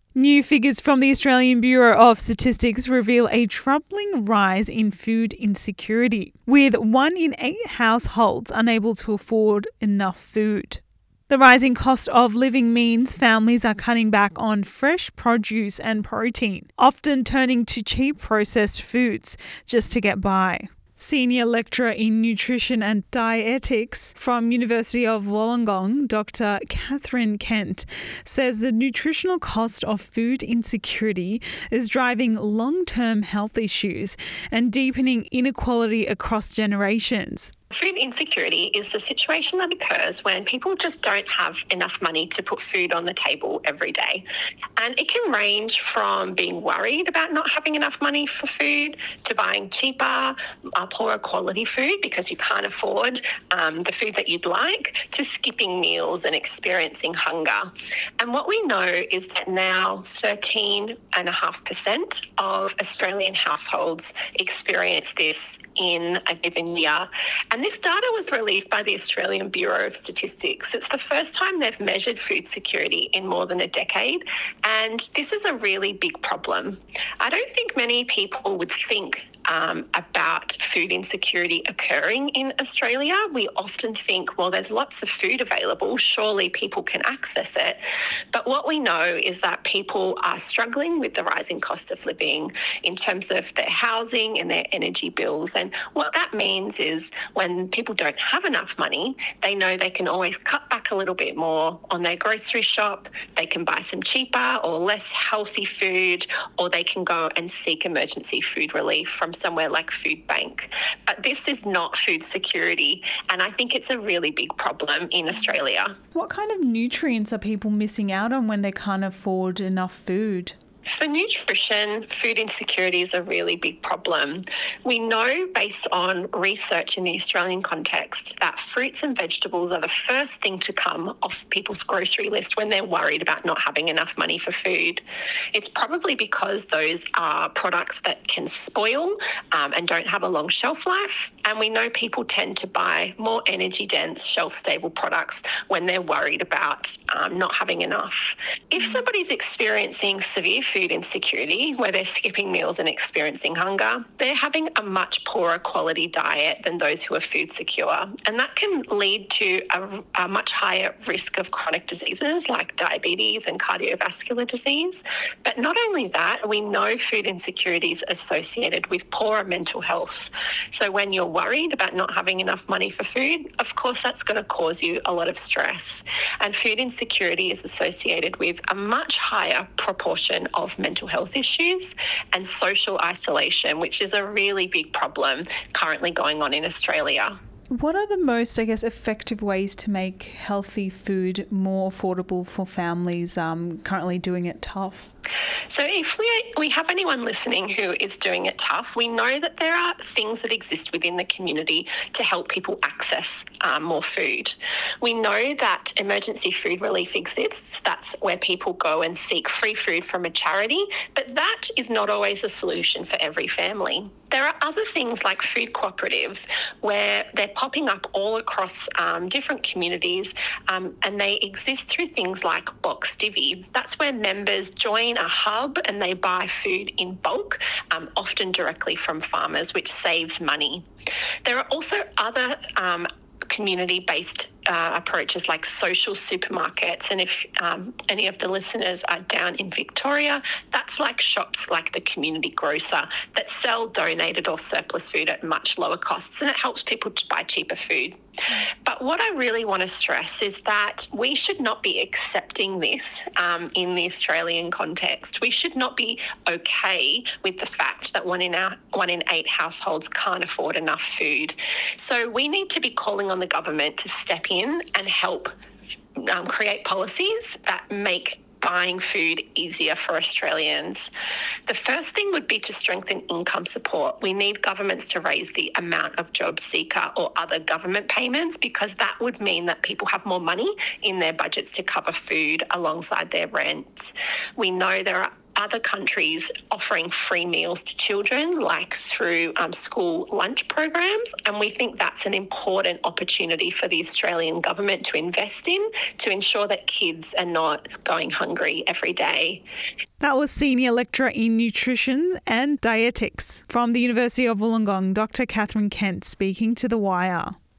New figures from the Australian Bureau of Statistics reveal a troubling rise in food insecurity, with 1 in 8 households unable to afford enough food. The rising cost of living means families are cutting back on fresh produce and protein, often turning to cheap processed foods just to get by. Senior lecturer in nutrition and dietetics from University of Wollongong, Dr. Catherine Kent, says the nutritional cost of food insecurity is driving long-term health issues and deepening inequality across generations. Food insecurity is the situation that occurs when people just don't have enough money to put food on the table every day. And it can range from being worried about not having enough money for food to buying cheaper, poorer quality food because you can't afford the food that you'd like, to skipping meals and experiencing hunger. And what we know is that now 13.5% of Australian households experience this in a given year. And this data was released by the Australian Bureau of Statistics. It's the first time they've measured food security in more than a decade, and this is a really big problem. I don't think many people would think about food insecurity occurring in Australia. We often think, well, there's lots of food available, surely people can access it. But what we know is that people are struggling with the rising cost of living in terms of their housing and their energy bills. And what that means is when people don't have enough money, they know they can always cut back a little bit more on their grocery shop. They can buy some cheaper or less healthy food, or they can go and seek emergency food relief from somewhere like Food Bank. But this is not food security, and I think it's a really big problem in Australia. What kind of nutrients are people missing out on when they can't afford enough food? For nutrition, food insecurity is a really big problem. We know, based on research in the Australian context, that fruits and vegetables are the first thing to come off people's grocery list when they're worried about not having enough money for food. It's probably because those are products that can spoil and don't have a long shelf life. And we know people tend to buy more energy-dense, shelf-stable products when they're worried about not having enough. If somebody's experiencing severe food insecurity, where they're skipping meals and experiencing hunger, they're having a much poorer quality diet than those who are food secure. And that can lead to a much higher risk of chronic diseases like diabetes and cardiovascular disease. But not only that, we know food insecurity is associated with poorer mental health. So when you're worried about not having enough money for food, of course, that's going to cause you a lot of stress. And food insecurity is associated with a much higher proportion of mental health issues and social isolation, which is a really big problem currently going on in Australia. What are the most, effective ways to make healthy food more affordable for families currently doing it tough? So if we have anyone listening who is doing it tough, we know that there are things that exist within the community to help people access more food. We know that emergency food relief exists. That's where people go and seek free food from a charity, but that is not always a solution for every family. There are other things like food cooperatives where they're popping up all across different communities, and they exist through things like Box Divvy. That's where members join a hub and they buy food in bulk, often directly from farmers, which saves money. There are also other community-based approaches like social supermarkets. And if any of the listeners are down in Victoria, that's like shops like the Community Grocer that sell donated or surplus food at much lower costs, and it helps people to buy cheaper food. But what I really want to stress is that we should not be accepting this in the Australian context. We should not be okay with the fact that 1 in 8 households can't afford enough food. So we need to be calling on the government to step in and help create policies that make buying food easier for Australians. The first thing would be to strengthen income support. We need governments to raise the amount of job seeker or other government payments, because that would mean that people have more money in their budgets to cover food alongside their rent. We know there are other countries offering free meals to children, like through school lunch programs. And we think that's an important opportunity for the Australian government to invest in to ensure that kids are not going hungry every day. That was Senior Lecturer in Nutrition and Dietetics from the University of Wollongong, Dr. Catherine Kent, speaking to The Wire.